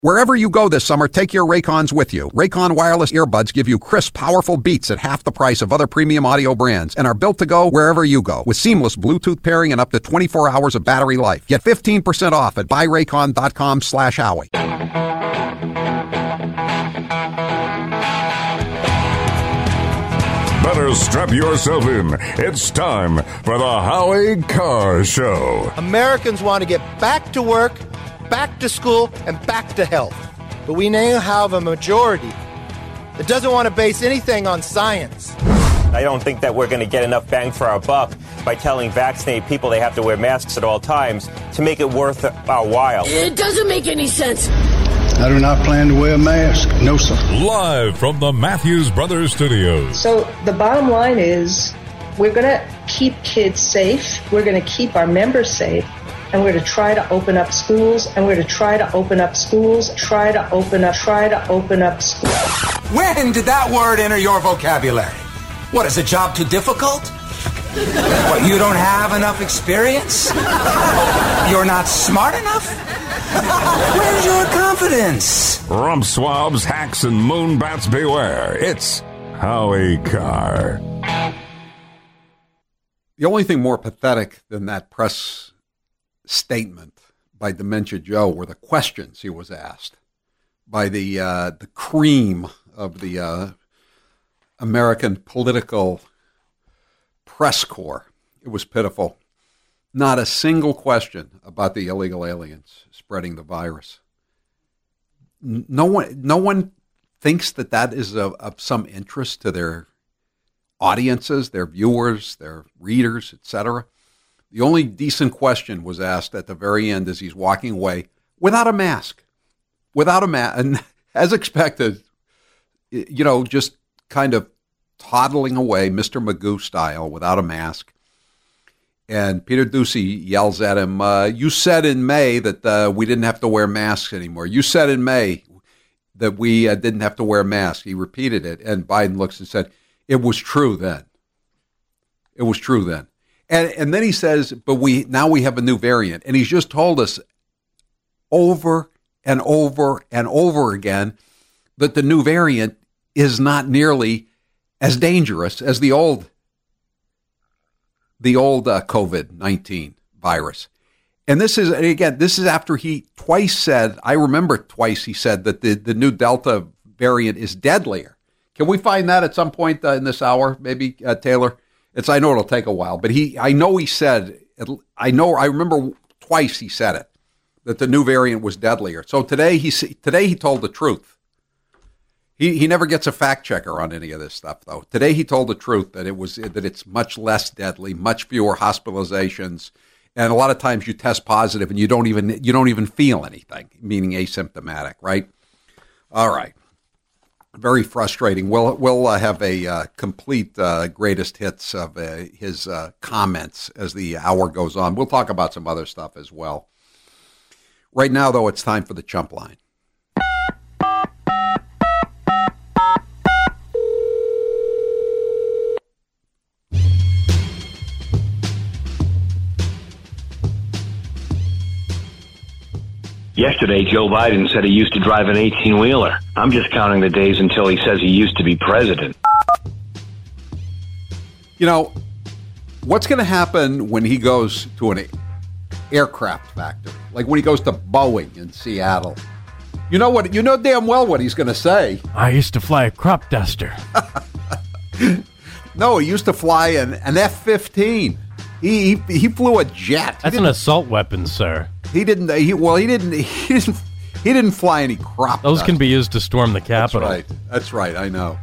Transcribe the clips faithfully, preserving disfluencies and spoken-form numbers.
Wherever you go this summer, take your Raycons with you. Raycon wireless earbuds give you crisp, powerful beats at half the price of other premium audio brands and are built to go wherever you go with seamless Bluetooth pairing and up to twenty-four hours of battery life. Get fifteen percent off at buy raycon dot com slash Howie. Better strap yourself in. It's time for the Howie Carr Show. Americans want to get back to work, back to school, and back to health. But we now have a majority that doesn't want to base anything on science. I don't think that we're going to get enough bang for our buck by telling vaccinated people they have to wear masks at all times to make it worth our while. It doesn't make any sense. I do not plan to wear a mask. No, sir. Live from the Matthews Brothers Studios. So the bottom line is we're going to keep kids safe. We're going to keep our members safe. And we're going to try to open up schools. And we're going to try to open up schools. Try to open up, try to open up schools. When did that word enter your vocabulary? What, is a job too difficult? What, you don't have enough experience? You're not smart enough? Where's your confidence? Rump swabs, hacks, and moonbats beware. It's Howie Carr. The only thing more pathetic than that press statement by Dementia Joe were the questions he was asked by the uh, the cream of the uh, American political press corps. It was pitiful. Not a single question about the illegal aliens spreading the virus. No one, no one thinks that that is of, of some interest to their audiences, their viewers, their readers, et cetera. The only decent question was asked at the very end as he's walking away without a mask, without a mask, and as expected, you know, just kind of toddling away, Mister Magoo style, without a mask. And Peter Doocy yells at him, uh, you said in May that uh, we didn't have to wear masks anymore. You said in May that we uh, didn't have to wear masks. He repeated it, and Biden looks and said, it was true then. It was true then. And and then he says, but we now we have a new variant. And he's just told us over and over and over again that the new variant is not nearly as dangerous as the old the old uh, COVID nineteen virus. And this is, again, this is after he twice said, I remember twice he said that the, the new Delta variant is deadlier. Can we find that at some point uh, in this hour, maybe, uh, Taylor? It's, I know it'll take a while, but he, I know he said, I know, I remember twice he said it, that the new variant was deadlier. So today he, today he told the truth. He he never gets a fact checker on any of this stuff, though. Today he told the truth that it was that it's much less deadly, much fewer hospitalizations, and a lot of times you test positive and you don't even you don't even feel anything, meaning asymptomatic, right? All right, very frustrating. We'll we'll uh, have a uh, complete uh, greatest hits of uh, his uh, comments as the hour goes on. We'll talk about some other stuff as well. Right now, though, it's time for the Chump Line. Yesterday, Joe Biden said he used to drive an eighteen-wheeler. I'm just counting the days until he says he used to be president. You know, what's going to happen when he goes to an aircraft factory? Like when he goes to Boeing in Seattle? You know what? You know damn well what he's going to say. I used to fly a crop duster. No, he used to fly an, an F fifteen. He, he he flew a jet. That's an assault weapon, sir. He didn't. He, well, he didn't. He didn't. He didn't fly any crop. Those dust. can be used to storm the Capitol. That's right. That's right. I know.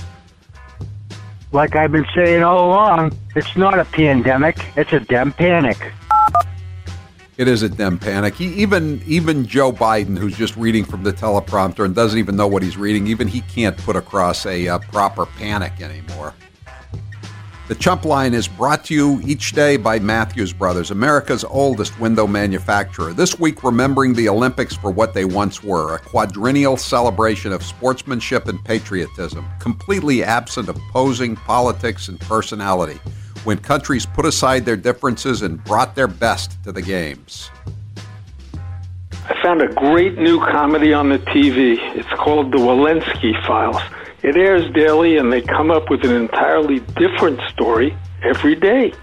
Like I've been saying all along, it's not a pandemic. It's a dem panic. It is a dem panic. He, even even Joe Biden, who's just reading from the teleprompter and doesn't even know what he's reading, even he can't put across a uh, proper panic anymore. The Chump Line is brought to you each day by Matthews Brothers, America's oldest window manufacturer. This week, remembering the Olympics for what they once were, a quadrennial celebration of sportsmanship and patriotism, completely absent of posing, politics, and personality, when countries put aside their differences and brought their best to the games. I found a great new comedy on the T V. It's called The Walensky Files. It airs daily, and they come up with an entirely different story every day.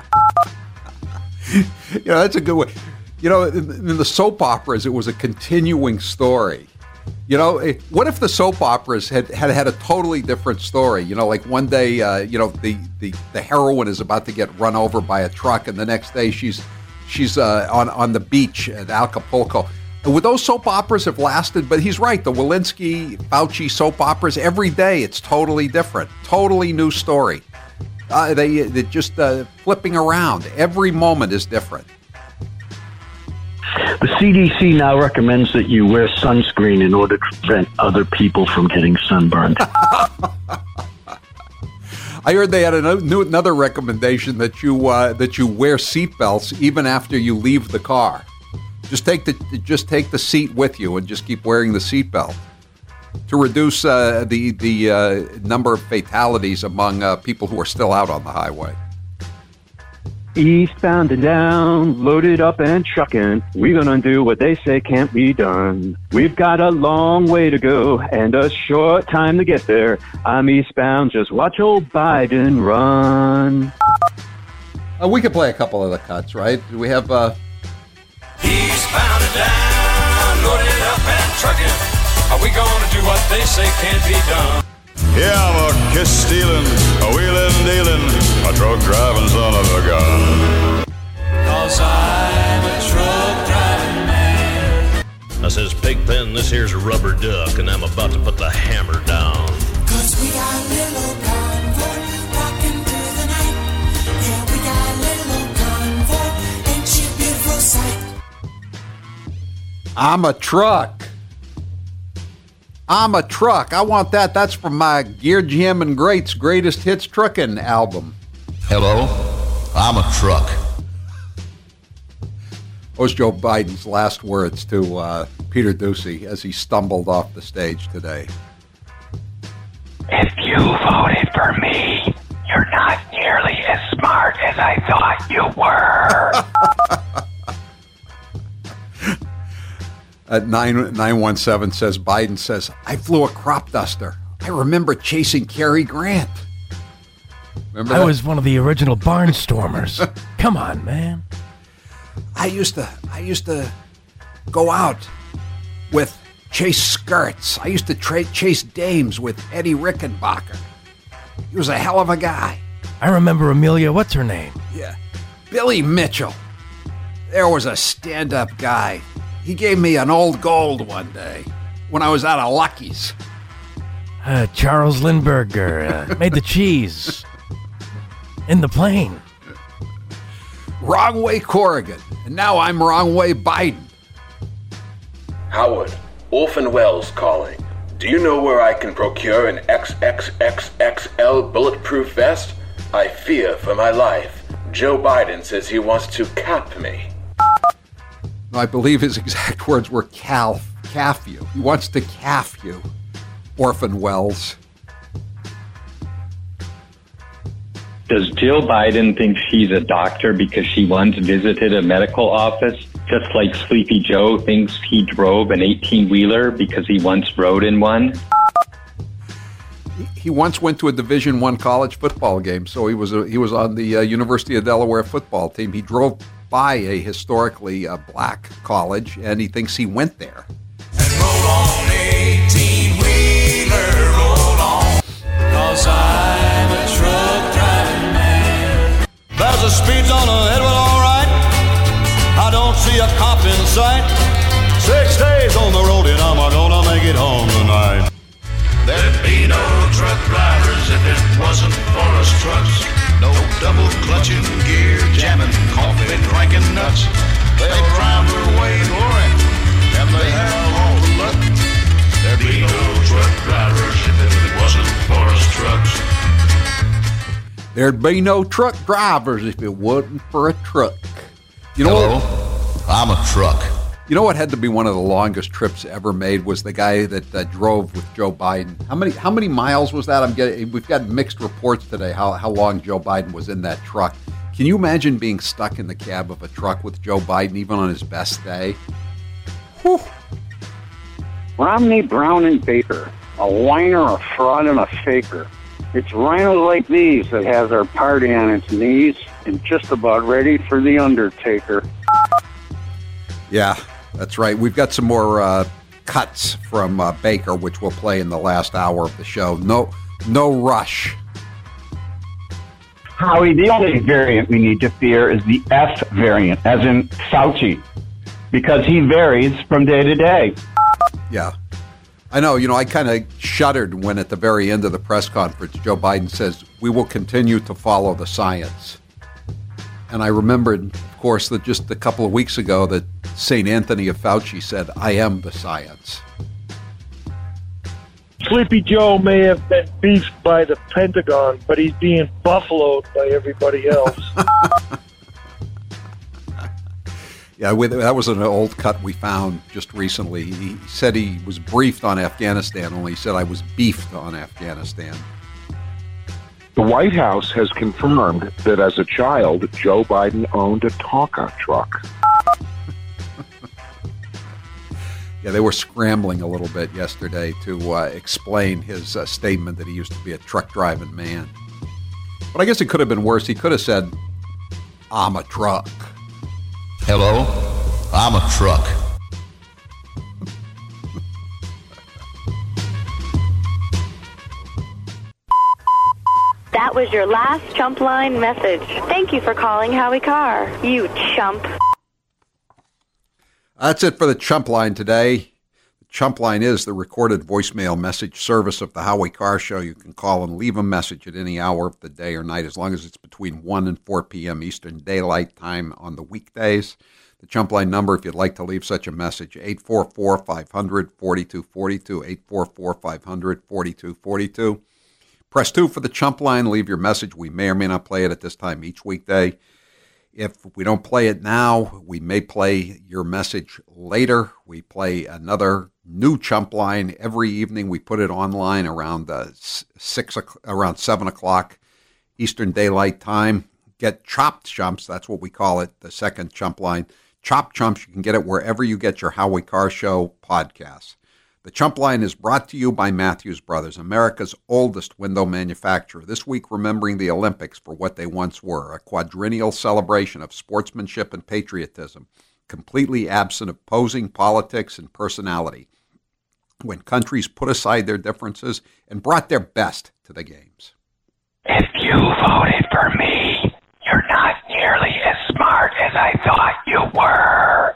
You know, that's a good way. You know, in, in the soap operas, it was a continuing story. You know, what if the soap operas had, had had a totally different story? You know, like one day, uh, you know, the, the, the heroine is about to get run over by a truck, and the next day she's she's uh, on, on the beach at Acapulco. Would those soap operas have lasted? But he's right. The Walensky, Fauci soap operas, every day it's totally different. Totally new story. Uh, they, they're just uh, flipping around. Every moment is different. The C D C now recommends that you wear sunscreen in order to prevent other people from getting sunburned. I heard they had a new, another recommendation that you uh, that you wear seatbelts even after you leave the car. Just take the just take the seat with you and just keep wearing the seatbelt to reduce uh, the the uh, number of fatalities among uh, people who are still out on the highway. Eastbound and down, loaded up and trucking. We're gonna do what they say can't be done. We've got a long way to go and a short time to get there. I'm eastbound, just watch old Biden run. Uh, we could play a couple of the cuts, right? Do we have... Uh... Eastbound and down, loaded up and trucking. Are we gonna do what they say can't be done? Yeah, I'm a kiss-stealing, a wheeling, dealing, a truck-driving son of a gun. 'Cause I'm a truck-driving man. I says, Pigpen, this here's a rubber duck, and I'm about to put the hammer down. 'Cause we got a little convoy rocking through the night. Yeah, we got a little convoy, ain't she a beautiful sight? I'm a truck. I'm a truck. I want that. That's from my Gear Jam and Greats Greatest Hits Truckin' album. Hello, I'm a truck. Those Joe Biden's last words to uh, Peter Doocy as he stumbled off the stage today. If you voted for me, you're not nearly as smart as I thought you were. At nine nine one seven says, Biden says, I flew a crop duster. I remember chasing Cary Grant. Remember I that? was one of the original barnstormers. Come on, man. I used to I used to go out with Chase Skirts. I used to tra- chase dames with Eddie Rickenbacker. He was a hell of a guy. I remember Amelia, what's her name? Yeah. Billy Mitchell. There was a stand-up guy. He gave me an old gold one day when I was out of Lucky's. Uh, Charles Lindbergher uh, made the cheese in the plane. Wrong way Corrigan, and now I'm wrong way Biden. Howard, Orphan Wells calling. Do you know where I can procure an triple X L bulletproof vest? I fear for my life. Joe Biden says he wants to cap me. I believe his exact words were calf, calf you. He wants to calf you, Orphan Wells. Does Jill Biden think she's a doctor because she once visited a medical office, just like Sleepy Joe thinks he drove an eighteen-wheeler because he once rode in one? He once went to a Division One college football game, so he was a, he was on the uh, University of Delaware football team. He drove by a historically uh, black college, and he thinks he went there. And roll on, eighteen-wheeler, roll on, 'cause I'm a truck-driving man. There's a speed zone ahead, well, all right. I don't see a cop in sight. Six days on the road, and I'm gonna make it home tonight. There'd be no truck drivers if it wasn't for us trucks. No double clutching, gear jamming, coffee cranking nuts. They'll drive their way glory, and they have all the luck. There'd be no truck drivers if it wasn't for us trucks. There'd be no truck drivers if it wasn't for a truck. You know Hello, what? I'm a truck. You know what had to be one of the longest trips ever made was the guy that uh, drove with Joe Biden. How many how many miles was that? I'm getting. We've got mixed reports today. How how long Joe Biden was in that truck? Can you imagine being stuck in the cab of a truck with Joe Biden, even on his best day? Whew. Romney, Brown, and Baker, a whiner, a fraud, and a faker. It's rhinos like these that has our party on its knees and just about ready for the Undertaker. Yeah, that's right. We've got some more uh, cuts from uh, Baker, which we'll play in the last hour of the show. No, no rush. Howie, the only variant we need to fear is the F variant, as in Fauci, because he varies from day to day. Yeah. I know, you know, I kind of shuddered when at the very end of the press conference, Joe Biden says, we will continue to follow the science. And I remembered, of course, that just a couple of weeks ago that Saint Anthony of Fauci said, I am the science. Sleepy Joe may have been beefed by the Pentagon, but he's being buffaloed by everybody else. Yeah, that was an old cut we found just recently. He said he was briefed on Afghanistan, only he said I was beefed on Afghanistan. The White House has confirmed that as a child, Joe Biden owned a Tonka truck. Yeah, they were scrambling a little bit yesterday to uh, explain his uh, statement that he used to be a truck-driving man. But I guess it could have been worse. He could have said, I'm a truck. Hello, I'm a truck. That was your last chump line message. Thank you for calling Howie Carr, you chump. That's it for the Chump Line today. The Chump Line is the recorded voicemail message service of the Howie Carr Show. You can call and leave a message at any hour of the day or night, as long as it's between one and four p.m. Eastern Daylight Time on the weekdays. The Chump Line number, if you'd like to leave such a message, eight four four, five hundred, forty-two forty-two, eight four four, five hundred, forty-two forty-two. Press two for the Chump Line. Leave your message. We may or may not play it at this time each weekday. If we don't play it now, we may play your message later. We play another new Chump Line every evening. We put it online around uh, six, around seven o'clock Eastern Daylight Time. Get Chopped Chumps. That's what we call it. The second Chump Line. Chopped Chumps. You can get it wherever you get your Howie Carr Show podcasts. The Chump Line is brought to you by Matthews Brothers, America's oldest window manufacturer. This week, remembering the Olympics for what they once were, a quadrennial celebration of sportsmanship and patriotism, completely absent of posing, politics, and personality, when countries put aside their differences and brought their best to the games. If you voted for me, you're not nearly as smart as I thought you were.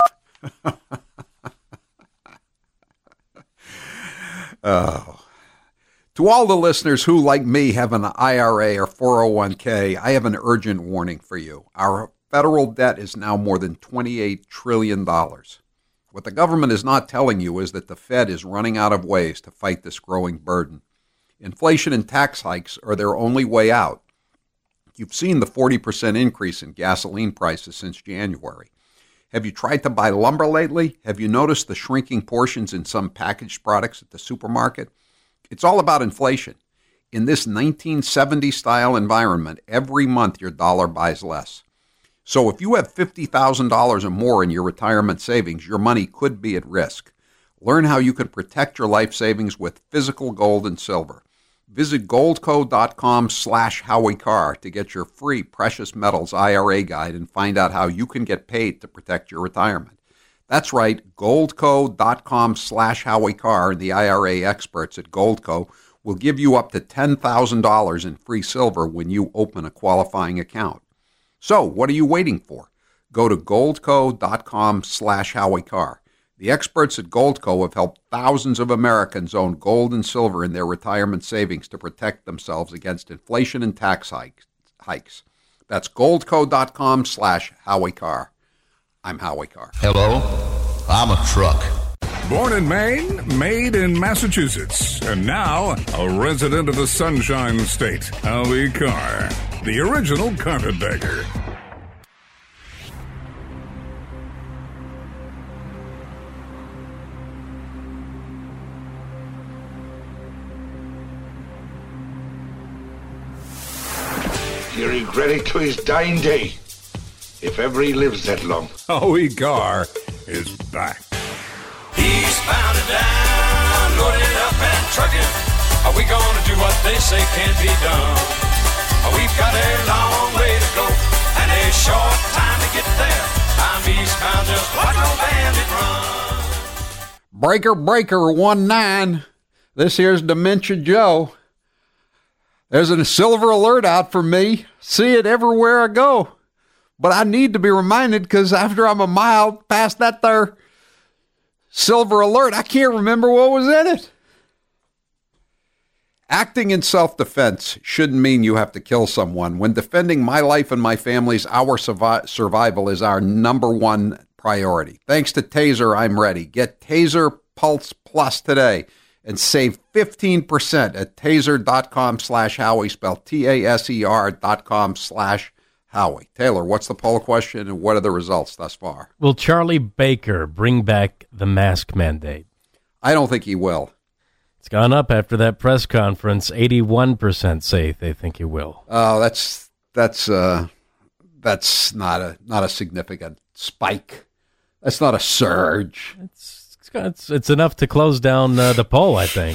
Oh. To all the listeners who, like me, have an I R A or four oh one k, I have an urgent warning for you. Our federal debt is now more than twenty-eight trillion dollars. What the government is not telling you is that the Fed is running out of ways to fight this growing burden. Inflation and tax hikes are their only way out. You've seen the forty percent increase in gasoline prices since January. Have you tried to buy lumber lately? Have you noticed the shrinking portions in some packaged products at the supermarket? It's all about inflation. In this nineteen seventies-style environment, every month your dollar buys less. So if you have fifty thousand dollars or more in your retirement savings, your money could be at risk. Learn how you can protect your life savings with physical gold and silver. Visit goldco.com slash Howie Carr to get your free precious metals I R A guide and find out how you can get paid to protect your retirement. That's right, goldco.com slash Howie Carr, and the I R A experts at Goldco will give you up to ten thousand dollars in free silver when you open a qualifying account. So what are you waiting for? Go to goldco.com slash Howie Carr. The experts at Goldco have helped thousands of Americans own gold and silver in their retirement savings to protect themselves against inflation and tax hikes. That's goldco.com slash Howie Carr. I'm Howie Carr. Hello, I'm a truck. Born in Maine, made in Massachusetts, and now a resident of the Sunshine State, Howie Carr, the original carpetbagger. He'll regret it to his dying day, if ever he lives that long. Howie Carr is back. He's bound and down. trucking. Are we gonna do what they say can't be done? We've got a long way to go and a short time to get there. I'm eastbound, just watch no bandit run. Breaker, breaker, one nine. This here's Dementia Joe. There's a silver alert out for me. See it everywhere I go. But I need to be reminded because after I'm a mile past that there silver alert, I can't remember what was in it. Acting in self-defense shouldn't mean you have to kill someone. When defending my life and my family's, our survi- survival is our number one priority. Thanks to Taser, I'm ready. Get Taser Pulse Plus today and save fifteen percent at taser.com slash Howie, spelled T A S E R dot com slash Howie. Taylor, what's the poll question and what are the results thus far? Will Charlie Baker bring back the mask mandate? I don't think he will. It's gone up after that press conference. eighty-one percent say they think he will. Oh, that's that's uh, that's not a not a significant spike. That's not a surge. It's it's, it's enough to close down uh, the poll, I think.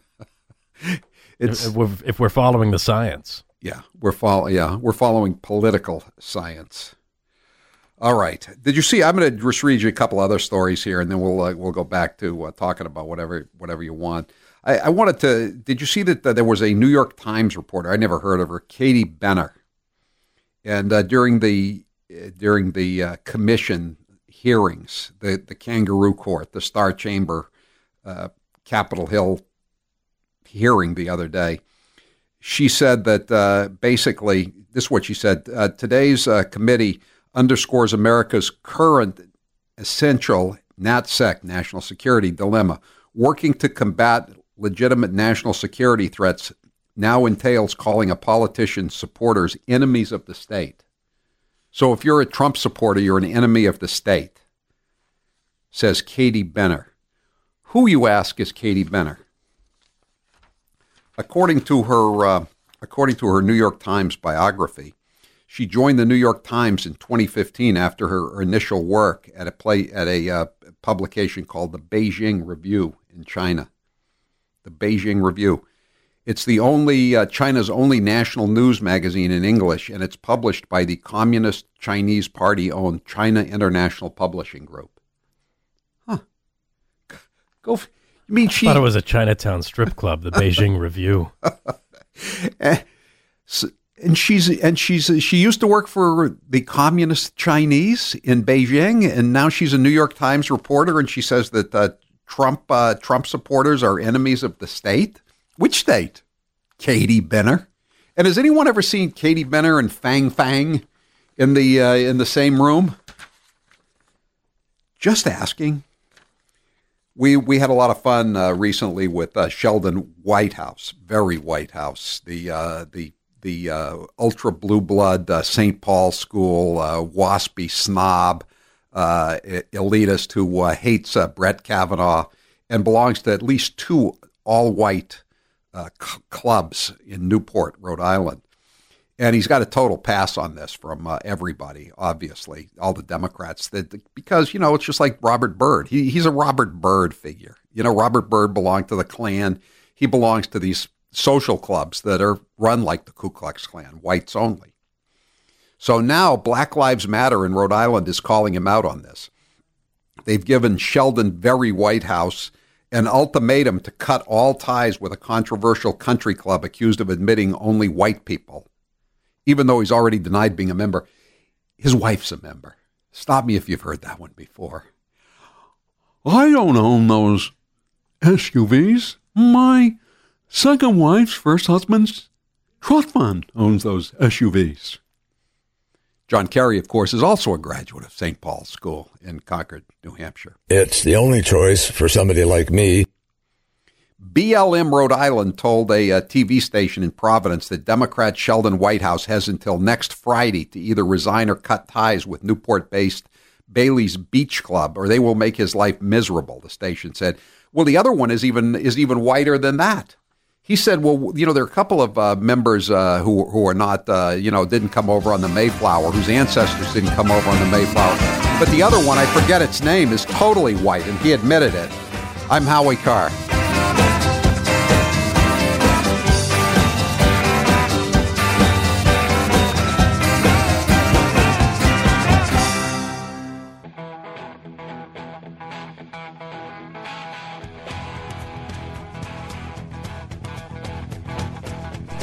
It's if, if, we're, if we're following the science. Yeah, we're follow. Yeah, we're following political science. All right. Did you see? I'm going to just read you a couple other stories here, and then we'll uh, we'll go back to uh, talking about whatever whatever you want. I, I wanted to. Did you see that uh, there was a New York Times reporter? I never heard of her, Katie Benner, and uh, during the uh, during the uh, commission hearings, the the Kangaroo Court, the Star Chamber, uh, Capitol Hill hearing the other day, she said that uh, basically this is what she said. Uh, today's uh, committee underscores America's current essential NatSec, national security dilemma. Working to combat legitimate national security threats now entails calling a politician's supporters enemies of the state. So if you're a Trump supporter, you're an enemy of the state, says Katie Benner. Who, you ask, is Katie Benner? According to her, uh, according to her New York Times biography, she joined the New York Times in twenty fifteen after her initial work at a play at a uh, publication called the Beijing Review in China. The Beijing Review. It's the only uh, China's only national news magazine in English, and it's published by the Communist Chinese Party-owned China International Publishing Group. Huh? Go. F- you mean she? I thought it was a Chinatown strip club, the Beijing Review. and, so, and she's and she's she used to work for the Communist Chinese in Beijing, and now she's a New York Times reporter, and she says that uh, Trump uh, Trump supporters are enemies of the state. Which state? Katie Benner. And has anyone ever seen Katie Benner and Fang Fang in the uh, in the same room? Just asking. We we had a lot of fun uh, recently with uh, Sheldon Whitehouse, very Whitehouse, the uh, the the uh, ultra blue blood uh, Saint Paul school uh, waspy snob uh, elitist who uh, hates uh, Brett Kavanaugh and belongs to at least two all white uh, c- clubs in Newport, Rhode Island. And he's got a total pass on this from uh, everybody, obviously, all the Democrats, that because, you know, it's just like Robert Byrd. He, he's a Robert Byrd figure. You know, Robert Byrd belonged to the Klan. He belongs to these social clubs that are run like the Ku Klux Klan, whites only. So now Black Lives Matter in Rhode Island is calling him out on this. They've given Sheldon Very Whitehouse an ultimatum to cut all ties with a controversial country club accused of admitting only white people. Even though he's already denied being a member. His wife's a member. Stop me if you've heard that one before. I don't own those S U Vs. My second wife's first husband's trust fund owns those S U Vs. John Kerry, of course, is also a graduate of Saint Paul's School in Concord, New Hampshire. It's the only choice for somebody like me. B L M Rhode Island told a, a T V station in Providence that Democrat Sheldon Whitehouse has until next Friday to either resign or cut ties with Newport-based Bailey's Beach Club, or they will make his life miserable, the station said. Well, the other one is even is even whiter than that. He said, well, you know, there are a couple of uh, members uh, who who are not, uh, you know, didn't come over on the Mayflower, whose ancestors didn't come over on the Mayflower. But the other one, I forget its name, is totally white, and he admitted it. I'm Howie Carr.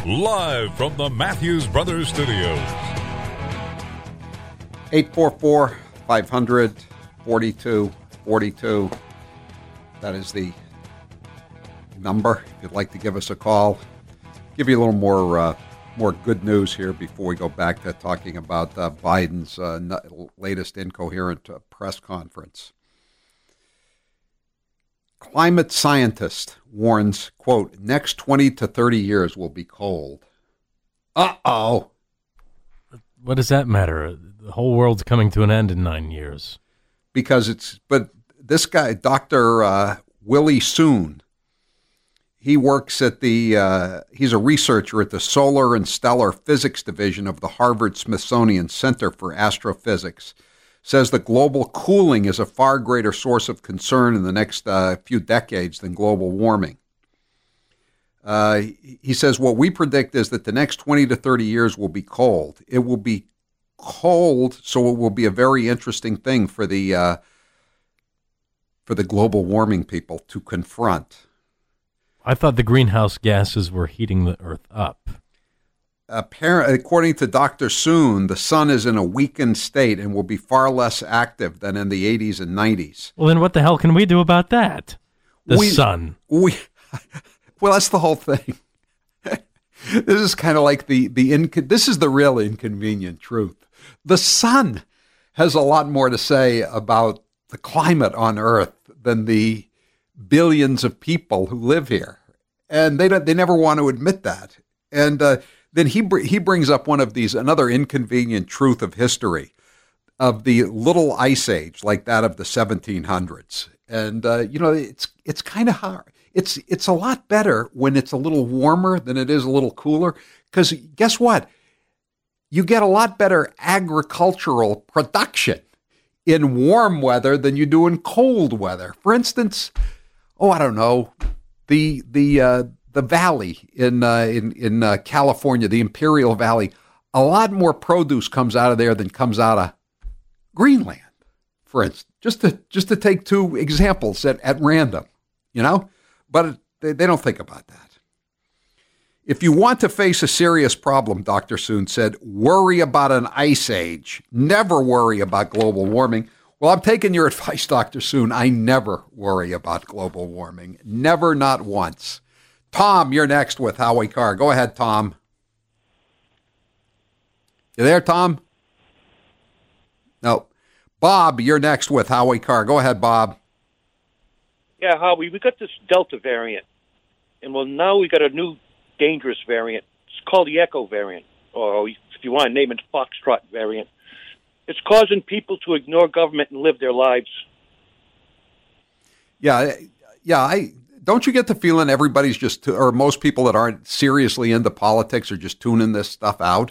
live from the Matthews Brothers Studios. eight four four, five hundred, forty-two forty-two. That is the number if you'd like to give us a call. Give you a little more uh, more good news here before we go back to talking about uh, Biden's uh, n- latest incoherent uh, press conference. Climate scientist warns, quote, next twenty to thirty years will be cold. Uh-oh. What does that matter? The whole world's coming to an end in nine years. Because it's, but this guy, Doctor Uh, Willie Soon, he works at the, uh, he's a researcher at the Solar and Stellar Physics Division of the Harvard-Smithsonian Center for Astrophysics, says that global cooling is a far greater source of concern in the next uh, few decades than global warming. Uh, he says what we predict is that the next twenty to thirty years will be cold. It will be cold, so it will be a very interesting thing for the uh, for the global warming people to confront. I thought the greenhouse gases were heating the Earth up. Apparently, according to Doctor Soon, the sun is in a weakened state and will be far less active than in the eighties and nineties. Well, then what the hell can we do about that? The we, sun. We, well, that's the whole thing. This is kind of like the, the inco- this is the real inconvenient truth. The sun has a lot more to say about the climate on Earth than the billions of people who live here. And they don't, they never want to admit that. And uh, then he br- he brings up one of these, another inconvenient truth of history, of the little ice age, like that of the seventeen hundreds. And, uh, you know, it's it's kind of hard. It's, it's a lot better when it's a little warmer than it is a little cooler. Because guess what? You get a lot better agricultural production in warm weather than you do in cold weather. For instance, oh, I don't know, the the uh, the valley in uh, in in uh, California, the Imperial Valley, a lot more produce comes out of there than comes out of Greenland, for instance. Just to just to take two examples at, at random, you know, but they, they don't think about that. If you want to face a serious problem, Doctor Soon said, worry about an ice age. Never worry about global warming. Well, I'm taking your advice, Doctor Soon. I never worry about global warming. Never, not once. Tom, you're next with Howie Carr. Go ahead, Tom. You there, Tom? No. Bob, you're next with Howie Carr. Go ahead, Bob. Yeah, Howie, we got this Delta variant. And, well, now we got a new dangerous variant. It's called the Echo variant. Or if you want to name it, Foxtrot variant. It's causing people to ignore government and live their lives. Yeah, yeah. I don't you get the feeling everybody's just, or most people that aren't seriously into politics are just tuning this stuff out?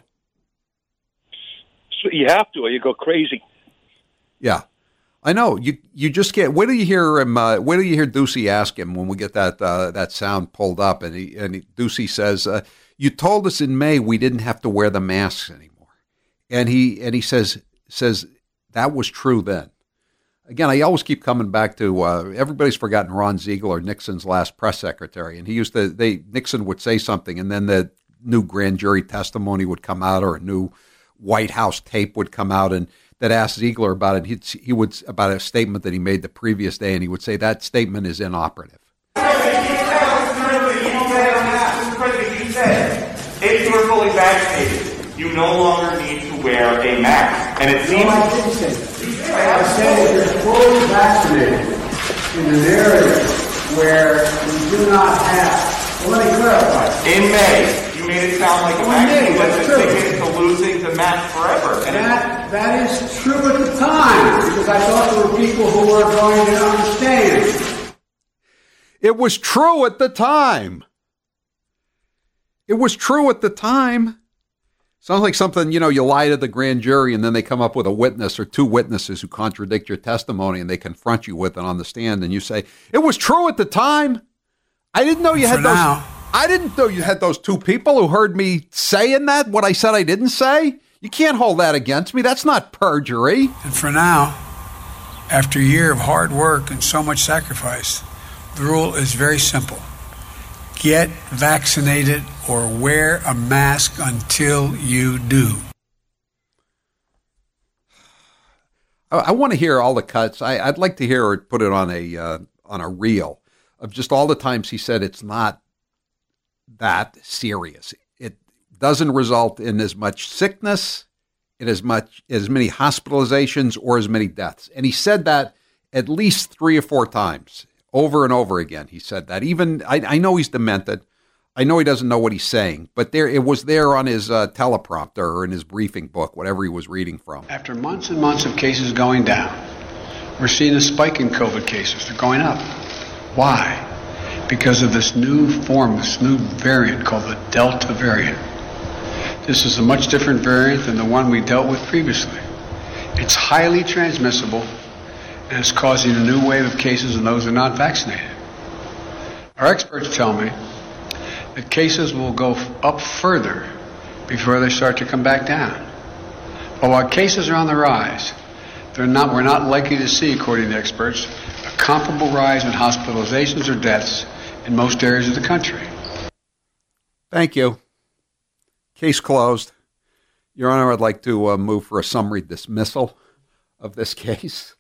So you have to, or you go crazy. Yeah, I know. You you just get. Wait till you hear him. Uh, wait till you hear Ducey ask him when we get that uh, that sound pulled up, and he and he, Ducey says, uh, "You told us in May we didn't have to wear the masks anymore," and he and he says. says that was true then. Again, I always keep coming back to uh, everybody's forgotten Ron Ziegler, Nixon's last press secretary, and he used to. They Nixon would say something, and then the new grand jury testimony would come out, or a new White House tape would come out, and that asked Ziegler about it. He'd, he would about a statement that he made the previous day, and he would say that statement is inoperative. If you are fully vaccinated, you no longer need to wear a mask. And it seems... No, I didn't say that. I said if you're fully vaccinated in an area where we do not have... Well, let me clarify. In May, you made it sound like a vaccine was the ticket to losing the mask forever. And that, that is true at the time, because I thought there were people who were going to understand. It was true at the time. It was true at the time. Sounds like something, you know, you lie to the grand jury and then they come up with a witness or two witnesses who contradict your testimony and they confront you with it on the stand and you say, it was true at the time. I didn't know you had those. Now. I didn't know you had those two people who heard me saying that, what I said I didn't say. You can't hold that against me. That's not perjury. And for now, after a year of hard work and so much sacrifice, the rule is very simple. Get vaccinated or wear a mask until you do. I, I want to hear all the cuts. I, I'd like to hear or put it on a uh, on a reel of just all the times he said it's not that serious. It doesn't result in as much sickness, in as much as many hospitalizations or as many deaths. And he said that at least three or four times, over and over again. He said that. Even I, I know he's demented. I know he doesn't know what he's saying, but there it was there on his uh, teleprompter or in his briefing book, whatever he was reading from. After months and months of cases going down, we're seeing a spike in COVID cases. They're going up. Why? Because of this new form, this new variant called the Delta variant. This is a much different variant than the one we dealt with previously. It's highly transmissible, and it's causing a new wave of cases in those who are not vaccinated. Our experts tell me that cases will go up further before they start to come back down. But while cases are on the rise, they're not, we're not likely to see, according to experts, a comparable rise in hospitalizations or deaths in most areas of the country. Thank you. Case closed. Your Honor, I'd like to uh, move for a summary dismissal of this case.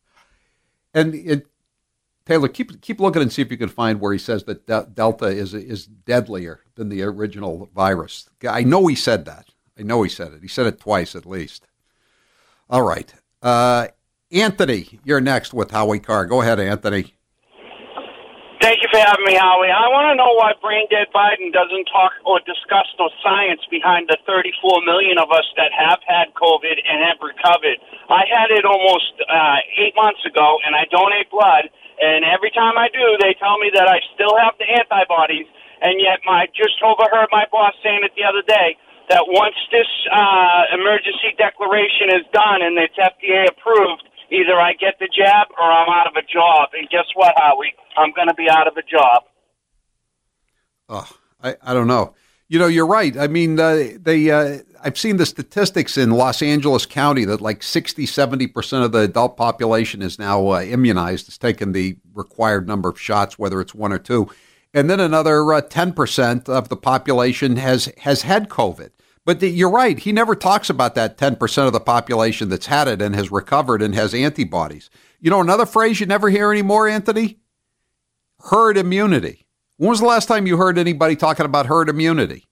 And it, Taylor, keep keep looking and see if you can find where he says that de- Delta is is deadlier than the original virus. I know he said that. I know he said it. He said it twice at least. All right. Uh, Anthony, you're next with Howie Carr. Go ahead, Anthony. Thank you for having me, Howie. I want to know why brain-dead Biden doesn't talk or discuss the science behind the thirty-four million of us that have had COVID and have recovered. I had it almost uh, eight months ago, and I donate blood. And every time I do, they tell me that I still have the antibodies, and yet I just overheard my boss saying it the other day that once this uh, emergency declaration is done and it's F D A approved, either I get the jab or I'm out of a job. And guess what, Howie? I'm going to be out of a job. Oh, I, I don't know. You know, you're right. I mean, uh, they. Uh, I've seen the statistics in Los Angeles County that like sixty, seventy percent of the adult population is now uh, immunized. It's taken the required number of shots, whether it's one or two. And then another uh, ten percent of the population has, has had COVID. But the, you're right. He never talks about that ten percent of the population that's had it and has recovered and has antibodies. You know, another phrase you never hear anymore, Anthony? Herd immunity. When was the last time you heard anybody talking about herd immunity?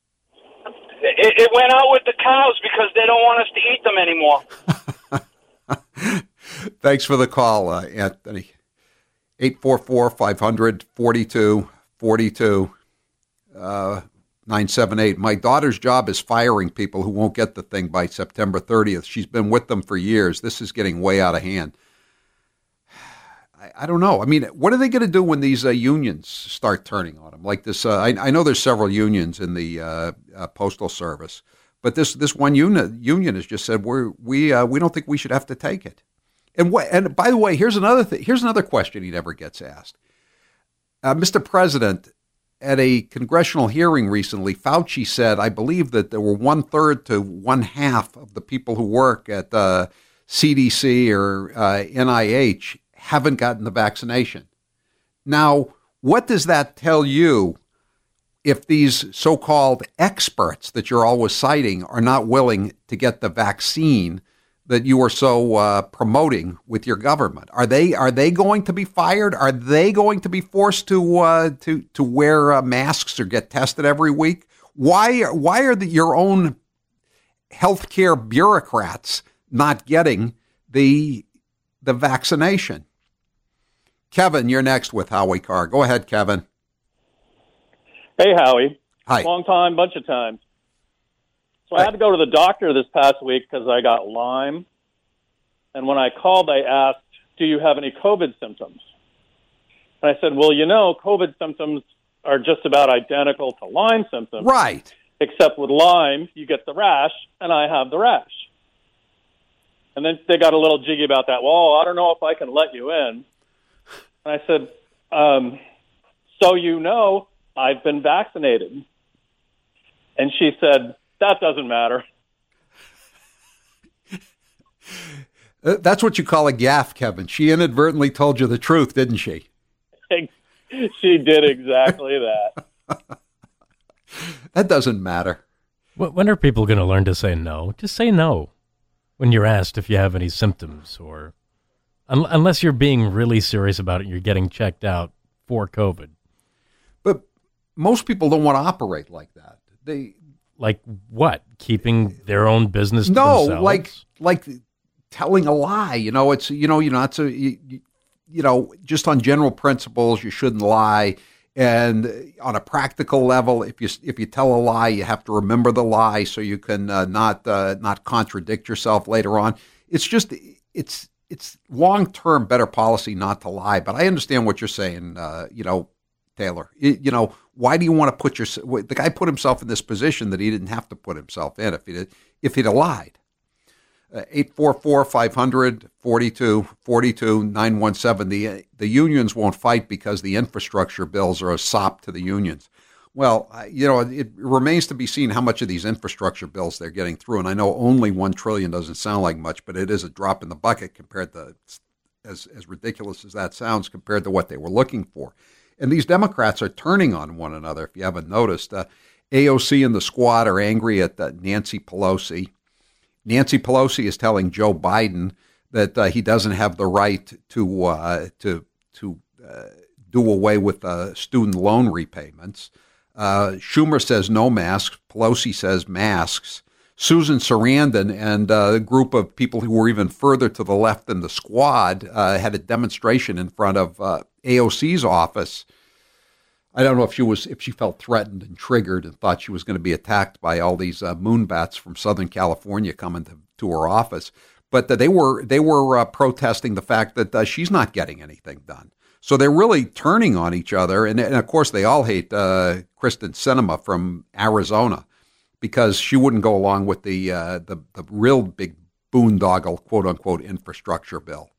It, it went out with the cows because they don't want us to eat them anymore. Thanks for the call, uh, Anthony. eight four four, five hundred, forty-two forty-two, uh, nine seven eight. My daughter's job is firing people who won't get the thing by September thirtieth. She's been with them for years. This is getting way out of hand. I, I don't know. I mean, what are they going to do when these uh, unions start turning on them? Like this, uh, I, I know there's several unions in the uh, uh, Postal Service, but this this one union union has just said we're, we uh, we don't think we should have to take it. And what? And by the way, here's another thing. Here's another question he never gets asked. Uh, Mister President, at a congressional hearing recently, Fauci said, I believe that there were one third to one half of the people who work at uh, C D C or uh, N I H haven't gotten the vaccination. Now, what does that tell you if these so-called experts that you're always citing are not willing to get the vaccine that you are so uh, promoting with your government? Are they are they going to be fired? Are they going to be forced to uh, to to wear uh, masks or get tested every week? Why why are the, your own healthcare bureaucrats not getting the the vaccination? Kevin, you're next with Howie Carr. Go ahead, Kevin. Hey, Howie. Hi. Long time, bunch of times. So I had to go to the doctor this past week because I got Lyme. And when I called, they asked, do you have any COVID symptoms? And I said, well, you know, COVID symptoms are just about identical to Lyme symptoms. Right. Except with Lyme, you get the rash, and I have the rash. And then they got a little jiggy about that. Well, I don't know if I can let you in. And I said, um, so you know, I've been vaccinated. And she said, that doesn't matter. That's what you call a gaffe, Kevin. She inadvertently told you the truth, didn't she? She did exactly that. That doesn't matter. When are people going to learn to say no? Just say no when you're asked if you have any symptoms, or un- unless you're being really serious about it, you're getting checked out for COVID. But most people don't want to operate like that. They like what? Keeping their own business to no, themselves? like like telling a lie. You know, it's you know you're not so you, you, you know just on general principles you shouldn't lie. And on a practical level, if you if you tell a lie, you have to remember the lie so you can uh, not uh, not contradict yourself later on. It's just it's it's long term better policy not to lie. But I understand what you're saying, uh, you know, Taylor. It, you know, why do you want to put your the guy put himself in this position that he didn't have to put himself in if he did, if he'd have lied. Uh, eight four four, five hundred, forty-two forty-two, nine one seven. The, the unions won't fight because the infrastructure bills are a sop to the unions. Well, uh, you know, it remains to be seen how much of these infrastructure bills they're getting through. And I know only one trillion dollars doesn't sound like much, but it is a drop in the bucket compared to, as, as ridiculous as that sounds, compared to what they were looking for. And these Democrats are turning on one another, if you haven't noticed. Uh, A O C and the squad are angry at uh, Nancy Pelosi. Nancy Pelosi is telling Joe Biden that uh, he doesn't have the right to uh, to to uh, do away with uh, student loan repayments. Uh, Schumer says no masks. Pelosi says masks. Susan Sarandon and uh, a group of people who were even further to the left than the squad uh, had a demonstration in front of uh, A O C's office. I don't know if she was if she felt threatened and triggered and thought she was going to be attacked by all these uh, moonbats from Southern California coming to, to her office, but uh, they were they were uh, protesting the fact that uh, she's not getting anything done. So they're really turning on each other, and, and of course they all hate uh, Kristen Sinema from Arizona because she wouldn't go along with the uh, the, the real big boondoggle quote unquote infrastructure bill.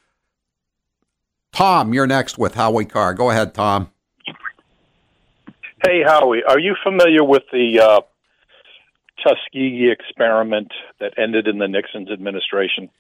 Tom, you're next with Howie Carr. Go ahead, Tom. Hey, Howie, are you familiar with the uh, Tuskegee experiment that ended in the Nixon administration?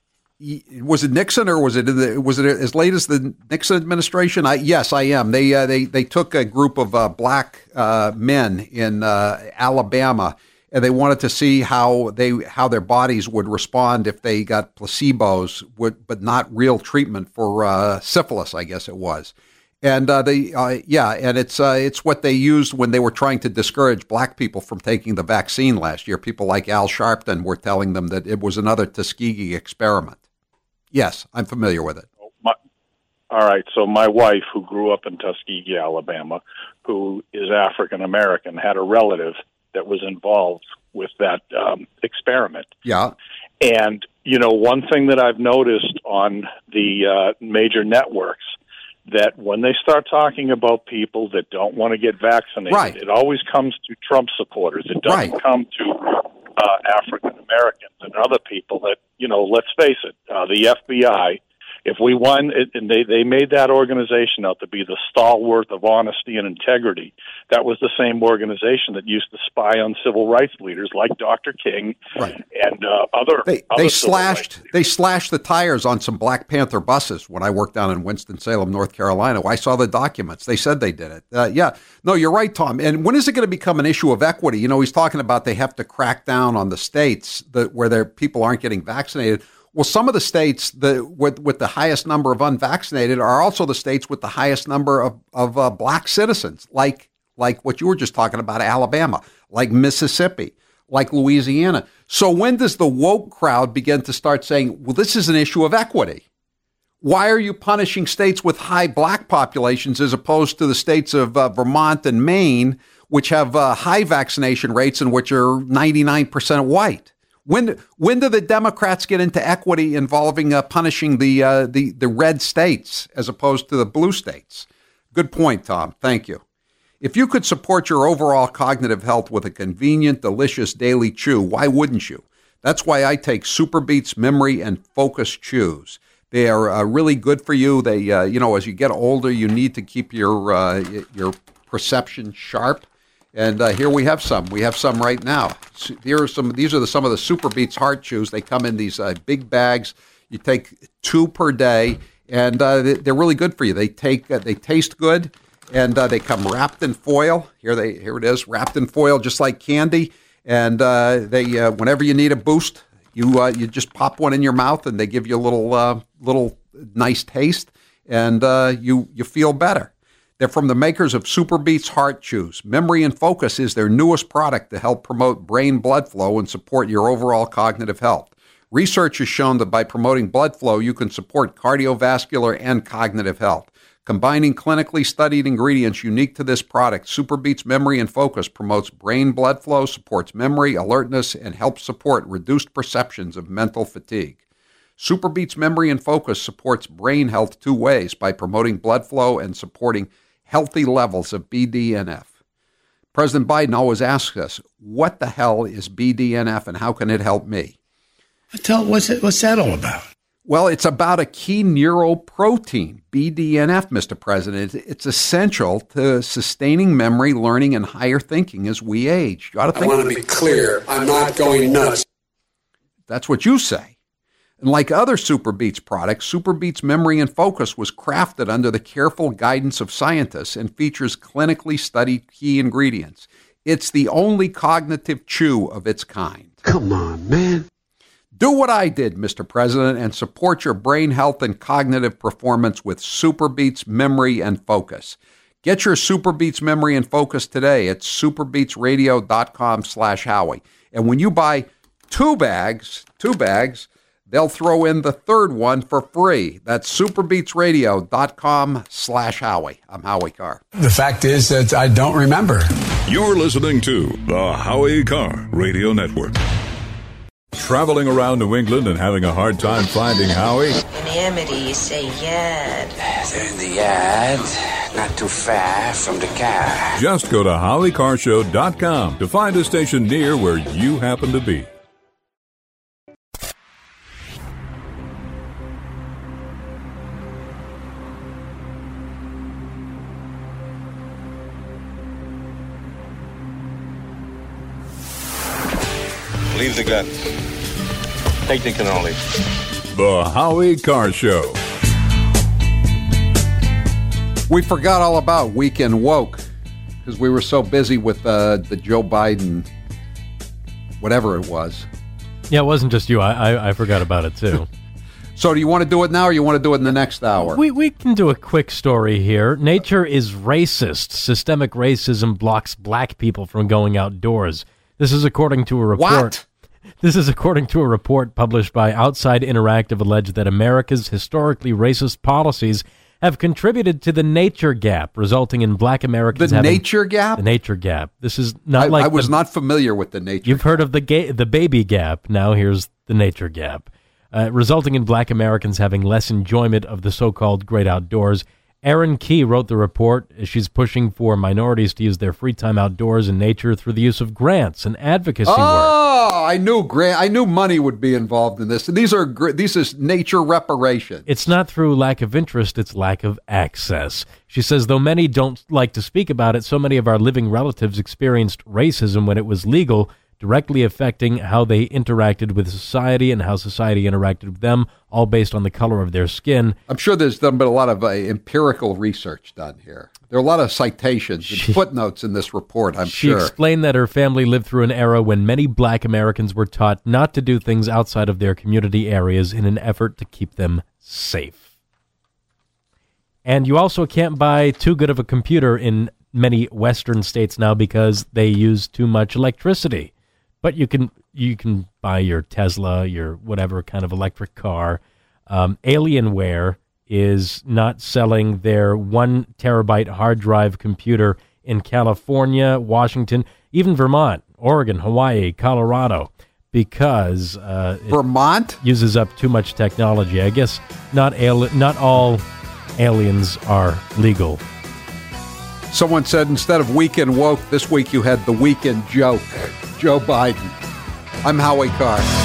Was it Nixon or was it in the, was it as late as the Nixon administration? I, yes, I am. They uh, they they took a group of uh, black uh, men in uh, Alabama, and they wanted to see how they how their bodies would respond if they got placebos, would, but not real treatment for uh, syphilis, I guess it was. And uh, they, uh, yeah, and it's uh, it's what they used when they were trying to discourage black people from taking the vaccine last year. People like Al Sharpton were telling them that it was another Tuskegee experiment. Yes, I'm familiar with it. My, all right, so my wife, who grew up in Tuskegee, Alabama, who is African American, had a relative that was involved with that um, experiment. Yeah. And, you know, one thing that I've noticed on the uh, major networks, that when they start talking about people that don't want to get vaccinated, right. it always comes to Trump supporters. It doesn't right. come to uh, African Americans and other people that, you know, let's face it, uh, the F B I, if we won, it, and they, they made that organization out to be the stalwart of honesty and integrity. That was the same organization that used to spy on civil rights leaders like Doctor King right. and uh, other. They, other they slashed they slashed the tires on some Black Panther buses when I worked down in Winston-Salem, North Carolina. I saw the documents. They said they did it. Uh, yeah, no, you're right, Tom. And when is it going to become an issue of equity? You know, he's talking about they have to crack down on the states that where their people aren't getting vaccinated. Well, some of the states the, with, with the highest number of unvaccinated are also the states with the highest number of, of uh, black citizens, like like what you were just talking about, Alabama, like Mississippi, like Louisiana. So when does the woke crowd begin to start saying, well, this is an issue of equity? Why are you punishing states with high black populations as opposed to the states of uh, Vermont and Maine, which have uh, high vaccination rates and which are ninety-nine percent white? When when do the Democrats get into equity involving uh, punishing the uh, the the red states as opposed to the blue states? Good point, Tom. Thank you. If you could support your overall cognitive health with a convenient, delicious daily chew, why wouldn't you? That's why I take Super Beats Memory and Focus Chews. They are uh, really good for you. They, uh, you know, as you get older, you need to keep your uh, your perception sharp. And uh, here we have some. We have some right now. Here are some. These are the, some of the Super Beats Heart Chews. They come in these uh, big bags. You take two per day, and uh, they're really good for you. They take. Uh, they taste good, and uh, they come wrapped in foil. Here they, here it is, wrapped in foil, just like candy. And uh, they, uh, whenever you need a boost, you uh, you just pop one in your mouth, and they give you a little uh, little nice taste, and uh, you you feel better. They're from the makers of Super Beats Heart Chews. Memory and Focus is their newest product to help promote brain blood flow and support your overall cognitive health. Research has shown that by promoting blood flow, you can support cardiovascular and cognitive health. Combining clinically studied ingredients unique to this product, Super Beats Memory and Focus promotes brain blood flow, supports memory, alertness, and helps support reduced perceptions of mental fatigue. Super Beats Memory and Focus supports brain health two ways, by promoting blood flow and supporting healthy levels of B D N F. President Biden always asks us, what the hell is B D N F and how can it help me? Tell what's it, what's that all about? Well, it's about a key neuroprotein, B D N F, Mister President. It's essential to sustaining memory, learning, and higher thinking as we age. You ought to think. I want to be clear. I'm not going nuts. That's what you say. And like other Super Beats products, Super Beats Memory and Focus was crafted under the careful guidance of scientists and features clinically studied key ingredients. It's the only cognitive chew of its kind. Come on, man. Do what I did, Mister President, and support your brain health and cognitive performance with Super Beats Memory and Focus. Get your Super Beats Memory and Focus today at superbeatsradio.com slash Howie. And when you buy two bags, two bags, they'll throw in the third one for free. That's superbeatsradio.com slash Howie. I'm Howie Carr. The fact is that I don't remember. You're listening to the Howie Carr Radio Network. Traveling around New England and having a hard time finding Howie? In Amity, you say yard. They're in the yard, not too far from the car. Just go to howie car show dot com to find a station near where you happen to be. Leave the gun. Take the cannoli. The Howie Carr Show. We forgot all about Weekend Woke because we were so busy with uh, the Joe Biden, whatever it was. Yeah, it wasn't just you. I I, I forgot about it too. So do you want to do it now or you want to do it in the next hour? We we can do a quick story here. Nature is racist. Systemic racism blocks black people from going outdoors. This is according to a report. What? This is according to a report published by Outside Interactive, alleged that America's historically racist policies have contributed to the nature gap, resulting in black Americans the having... The nature gap? The nature gap. This is not I, like... I was the, not familiar with the nature You've gap. heard of the ga- the baby gap. Now here's the nature gap. Uh, resulting in black Americans having less enjoyment of the so-called great outdoors. Erin Key wrote the report. She's pushing for minorities to use their free time outdoors in nature through the use of grants and advocacy oh, work. Oh, I knew grant. I knew money would be involved in this. And these are gr- these is nature reparation. It's not through lack of interest; it's lack of access. She says, though many don't like to speak about it, so many of our living relatives experienced racism when it was legal, directly affecting how they interacted with society and how society interacted with them, all based on the color of their skin. I'm sure there's been a lot of uh, empirical research done here. There are a lot of citations and she, footnotes in this report, I'm she sure. She explained that her family lived through an era when many black Americans were taught not to do things outside of their community areas in an effort to keep them safe. And you also can't buy too good of a computer in many Western states now because they use too much electricity. But you can you can buy your Tesla, your whatever kind of electric car. Um, Alienware is not selling their one terabyte hard drive computer in California, Washington, even Vermont, Oregon, Hawaii, Colorado, because uh, it Vermont uses up too much technology. I guess not ali- not all aliens are legal. Someone said instead of Weekend Woke, this week you had the Weekend Joke. Joe Biden. I'm Howie Carr.